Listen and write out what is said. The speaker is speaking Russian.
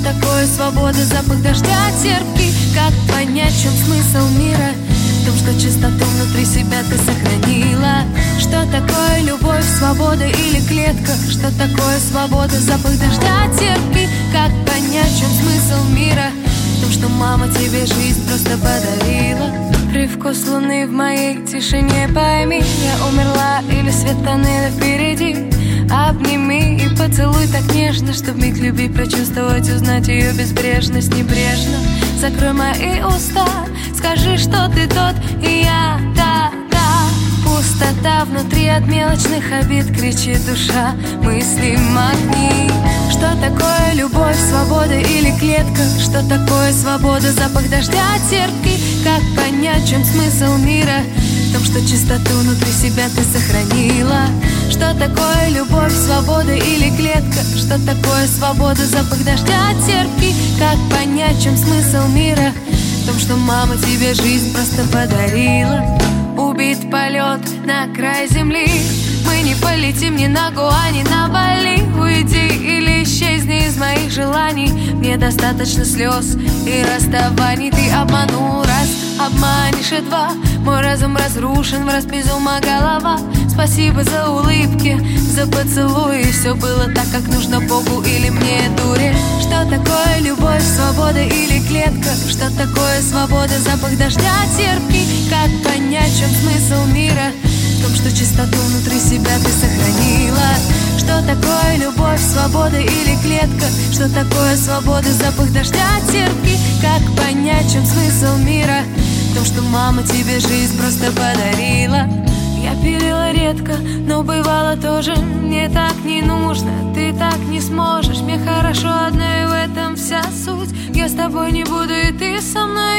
такое свобода? Запах дождя терпкий. Как понять, в чем смысл мира? В том, что чистоту внутри себя ты сохранила. Что такое любовь, свобода или клетка? Что такое свобода? Запах дождя терпкий. Как понять, в чем смысл мира? В том, что мама тебе жизнь просто подарила. Привкус луны в моей тишине, пойми, я умерла или свет тоннеля впереди. Обними и поцелуй так нежно, чтоб миг любви прочувствовать, узнать ее безбрежность небрежно. Закрой мои уста, скажи, что ты тот, и я та. Пустота внутри от мелочных обид, кричит душа, мысли магни. Что такое любовь, свобода или клетка? Что такое свобода? Запах дождя терпкий. Как понять, в чем смысл мира? В том, что чистоту внутри себя ты сохранила. Что такое любовь, свобода или клетка? Что такое свобода? Запах дождя терпкий. Как понять, в чем смысл мира? В том, что мама тебе жизнь просто подарила. Убит полет на край земли. Мы не полетим ни на Гоа, ни на Бали. Уйди или исчезни из моих желаний. Мне достаточно слез и расставаний. Ты обманул раз, обманешь и два. Мой разум разрушен, враз без ума голова. Спасибо за улыбки, за поцелуи. Все было так, как нужно Богу или мне дуре. Что такое любовь, свобода или клетка? Что такое свобода? Запах дождя терпкий. Как понять, в чем смысл мира? В том, что чистоту внутри себя ты сохранила. Что такое любовь, свобода или клетка? Что такое свобода? Запах дождя терпкий. Как понять, в чем смысл мира? В том, что мама тебе жизнь просто подарила. Я пилила редко, но бывало тоже. Мне так не нужно, ты так не сможешь. Мне хорошо одной, в этом вся суть. Я с тобой не буду, и ты со мной